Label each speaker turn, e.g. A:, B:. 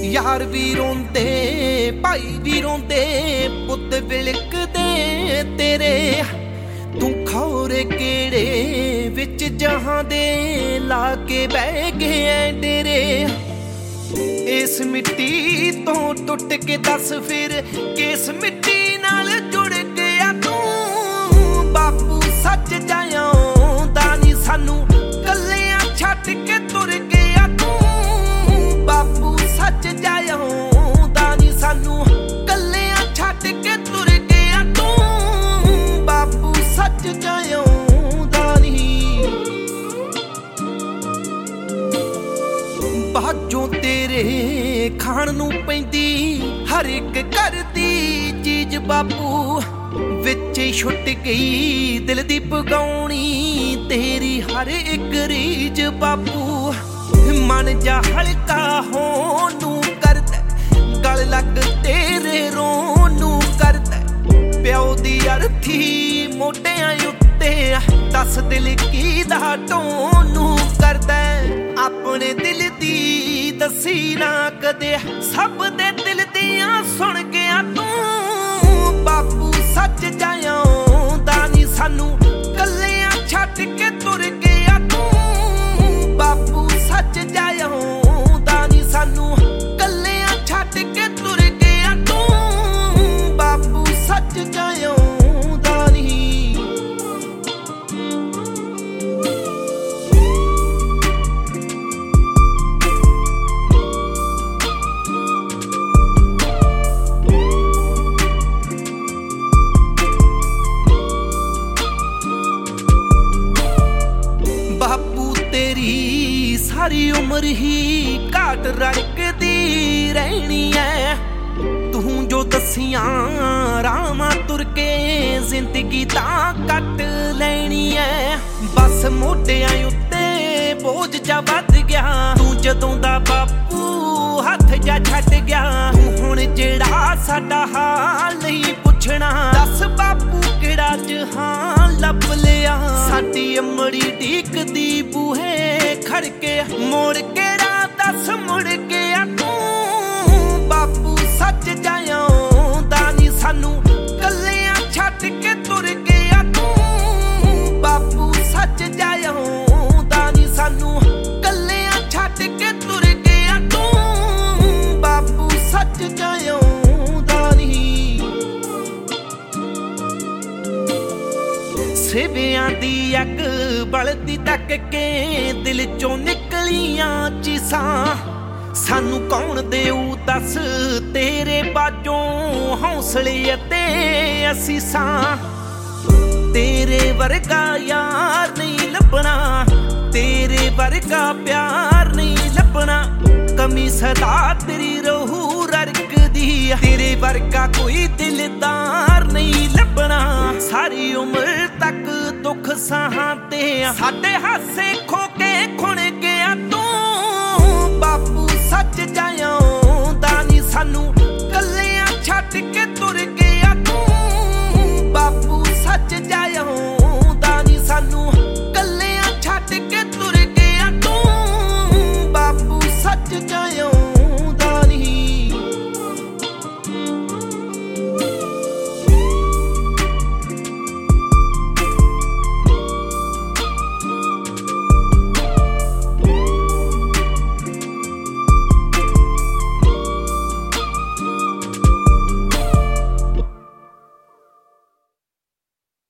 A: यार भी रोंदे भाई भी रोंदे पुत विलकदे तेरे तू खौरे केड़े विच जहां दे लाके बह गए डेरे। इस मिट्टी तो टुट के दस फिर किस मिट्टी नाल जुड़ गया तू। बापू सच जायां नी सानू कल्लियां छड्ड के तुर गया तू। बापू सच जायां नी सानू कल्लियां छड्ड के तुर गया तू। बापू सच जायां बाजों तेरे खाण नूं पैंदी हर एक घर दी चीज बापू विच छुट गई दिल दी पगाउणी तेरी हर एक रीज बापू। मन जा हल्का होण नूं करदा गल लग तेरे रोण नूं करदा। प्यो दी अर्थी मोढियां उत्ते दस दिल की दा ढोण नूं करदा। अपने दिल दी दसी ना कदे सब दे दिल दियां सुन गया तू। बापू सच जायां नी सानू कल्लियां छड्ड के तुर गया तू। बापू सच जायां नी सानू कल्लियां छड्ड के तुर गया तू। बापू सच जायां सारी उम्र ही घाट रड़कदी रहनी है। तू जो दसियां रामां तुर के जिंदगी तां कट लैनी है। बस मोढियां उत्ते बोझ जा वध गया तू जदों दा बापू हथ जा छड्ड गया। तू हुण जेड़ा साडा हाल नहीं पुछना दस बापू किहड़ा जहान लभ लिया। साडी अमड़ी ढीकदी बूहे खड़के मोड़ के दस मुड़ गया तू। बापू सच जायां नी सानू कल्लियां छड्ड के तुर गया तू। बापू सच जायां नी सानू कल्लियां छड्ड के तुर गया तू। बापू सच जायां सिवियां दी अग बलदी तक के दिल चों निकलियां चीसां। सानू कौन देऊ दस तेरे बाजों हौसले ते असीसां। तेरे वर्गा यार नहीं लभना तेरे वर्गा प्यार नहीं लभना। कमी सदा तेरी रहू रड़कदी तेरे वर्गा कोई दिलदार नहीं लभना। सारी उम्र तक दुख सहां ते साडे हासे खो के खुण